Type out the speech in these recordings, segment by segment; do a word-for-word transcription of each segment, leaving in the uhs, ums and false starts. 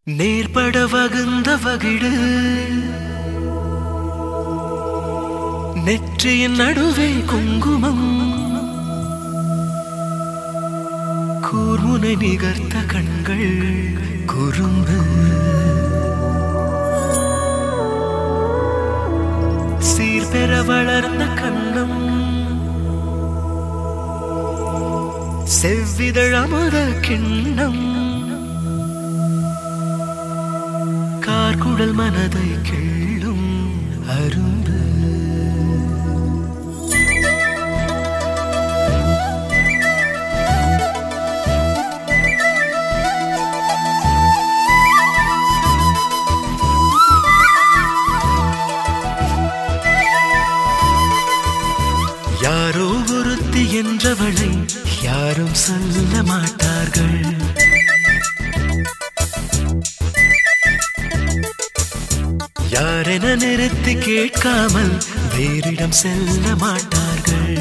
நேர்பட வகுந்த வகிடு நெற்றியின் நடுவே குங்குமம் கூர்முனை நிகர்த்த கண்கள் குறும்பு சீர்பெற வளர்ந்த கண்ணம் செவ்விதழ் அமுத கிண்ணம் கார்குடல் மனதை கிள்ளும் அரும்பு யாரோ ஒருத்தி என்றவளை யாரும் சொல்ல மாட்டார்கள். யாரென நிறுத்தி கேட்காமல் வேறிடம் செல்ல மாட்டார்கள்.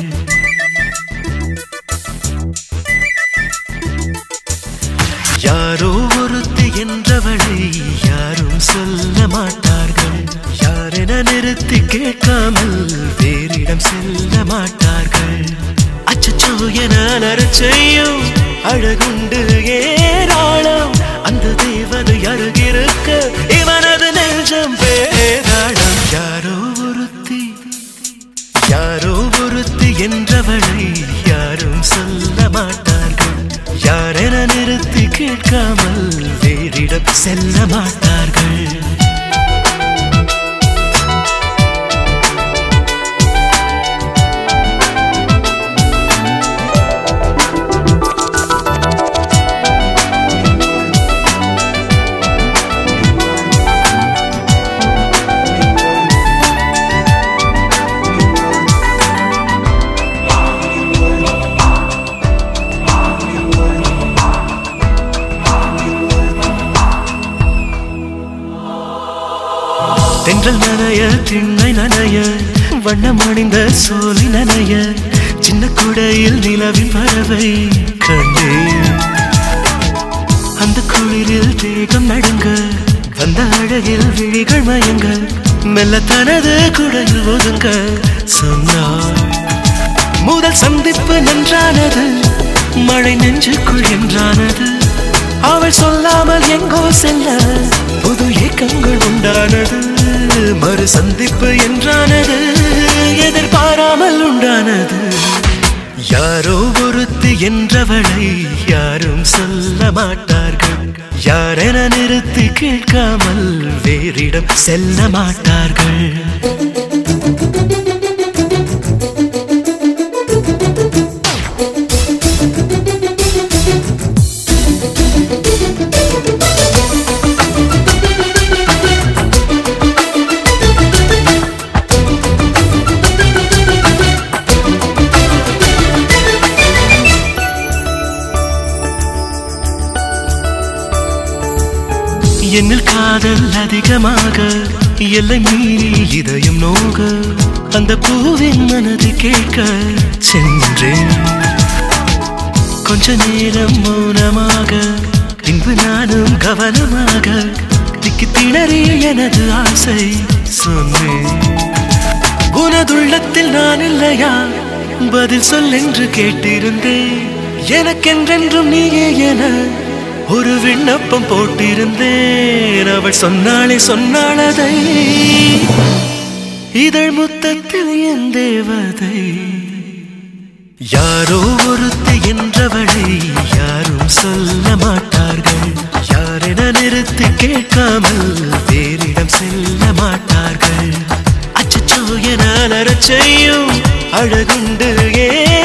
யாரோ ஒருத்தி என்றவளை யாரும் சொல்ல மாட்டார்கள். யாரென நிறுத்தி கேட்காமல் வேறிடம் செல்ல மாட்டார்கள். அச்சச்சோ என அலறச் செய்யும் அழகுண்டு ஏராளம். அந்த தேவதை அருகிருக்க இவனது நெஞ்சம் பேராளம். யாரோ ஒருத்தி யாரோ ஒருத்தி என்றவளை யாரும் சொல்ல மாட்டார்கள். யாரென நிறுத்தி கேட்காமல் வேறிடம் செல்ல மாட்டார்கள். தென்றல் நனைய திண்ணை நனைய வண்ணம் அணிந்த சோலை நனைய சின்ன குடையில் நிலவின் பறவை கண்டேன். அந்த குளிரில் தேகம் நடுங்க வந்த அழகில் விழிகள் மயங்க மெல்ல தனது குடையில் ஒதுங்க சொன்னாள். முதல் சந்திப்பு நன்றானது மழை நெஞ்சுக்குள் என்றானது. அவள் சொல்லாமல் எங்கோ செல்ல புது ஏக்கங்கள் உண்டானது. மறு சந்திப்பு என்றானது எதிர்பாராமல் உண்டானது. யாரோ ஒருத்தி என்றவளை யாரும் சொல்ல மாட்டார்கள். யாரென நிறுத்தி கேட்காமல் வேறிடம் செல்ல மாட்டார்கள். என்னில் காதல் அதிகமாக எல்லை மீறி இதயம் நோக அந்த பூவின் மனது கேட்க சென்றேன். கொஞ்ச நேரம் மௌனமாக பின்பு நானும் கவனமாக திக்கி திணறிய எனது ஆசை சொன்னேன். உனதுள்ளத்தில் நான் இல்லையா பதில் சொல் என்று கேட்டிருந்தேன். எனக்கென்றென்றும் நீயே என ஒரு விண்ணப்பம் போட்டிருந்தேன். அவள் சொன்னாளே சொன்னாளதை இதழ் முத்தத்தில் என் தேவதை. யாரோ ஒருத்தி என்றவளை யாரும் சொல்ல மாட்டார்கள். யாரென நிறுத்தி கேட்காமல் வேறிடம் செல்ல மாட்டார்கள். அச்சச்சோ என அலறச் செய்யும் அழகுண்டு ஏ